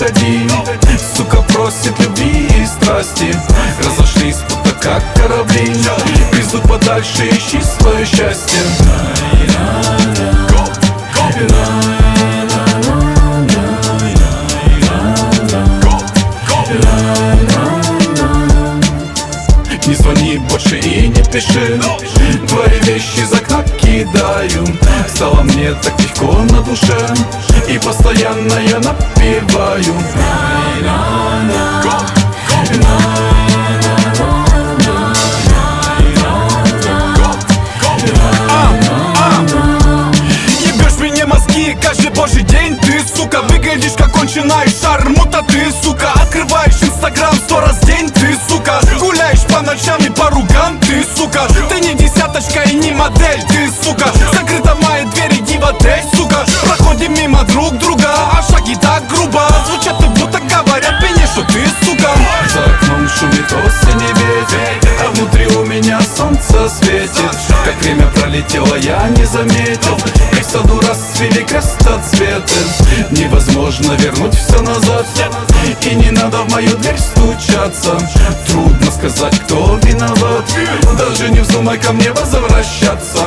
приходи. Сука просит любви и страсти, разошлись будто как корабли. Пиздуй подальше, ищи свое счастье. Не звони больше и не пиши, твои вещи из окна кидаю. Стало мне так легко на душе, и постоянно я напеваю. Ебешь мне мозги каждый божий день. Ты, сука, выглядишь как конченая шармута. Ты, сука, открываешь инстаграм 100 раз в день. Ты, сука, гуляешь по ночам и по ругам. Ты, сука, ты не десяточка и не модель. Ты, сука, закрыта моя дверь, иди в отель, сука. Проходим мимо друг друга, а шаги так грубо звучат, как будто говорят мне, что ты, сука. За окном шумит осенний ветер, а внутри у меня солнце светит. Как время пролетело, я не заметил, и в саду расцвели крестоцветы. Невозможно вернуть все назад, и не надо в мою дверь стучаться. Трудно сказать, кто виноват, даже не вздумай ко мне возвращаться.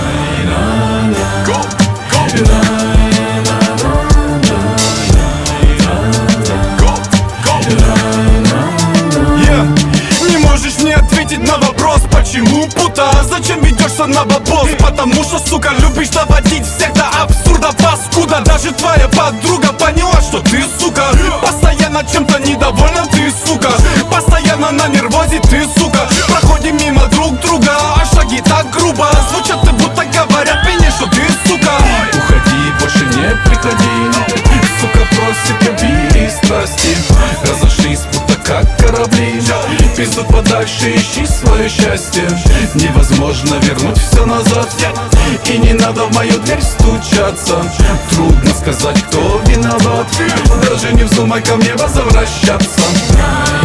Не можешь мне ответить на вопрос, почему, пута? Зачем ведешься на бабос? Потому что, сука, любишь доводить всех до абсурда, паскуда. Даже твоя подруга поняла, что ты, сука, постоянно чем-то недовольна. Ты, сука, постоянно на нервозе. Ты, сука, проходим мимо друг друга, а шаги так грубо звучат, как будто говорят мне, что ты, сука. Уходи, больше не приходи. Сука просит любви и страсти, разошлись будто как корабли. Пиздуй подальше, ищи свое счастье. Невозможно вернуть все назад, и не надо в мою дверь стучаться. Трудно сказать, кто виноват, даже не вздумай ко мне возвращаться.